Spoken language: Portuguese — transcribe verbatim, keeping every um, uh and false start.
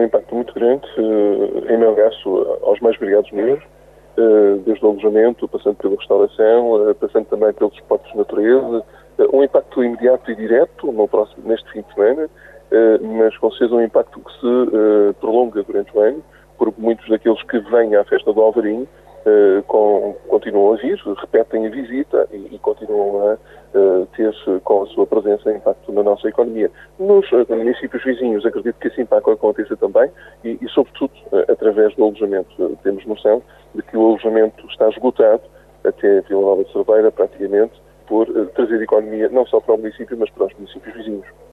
impacto muito grande uh, em Melgaço aos mais variados níveis, uh, desde o alojamento, passando pela restauração, uh, passando também pelos esportes de natureza, uh, um impacto imediato e direto no próximo, neste fim de semana, uh, mas com certeza um impacto que se uh, prolonga durante o ano, porque muitos daqueles que vêm à festa do Alvarinho uh, com, continuam a vir, repetem a visita e, e continuam a uh, ter com a sua presença impacto na nossa economia. Nos uh, municípios vizinhos acredito que esse impacto aconteça também e, e sobretudo, uh, através do alojamento. Uh, temos noção de que o alojamento está esgotado até Vila Nova de Cerveira, praticamente, por uh, trazer economia não só para o município, mas para os municípios vizinhos.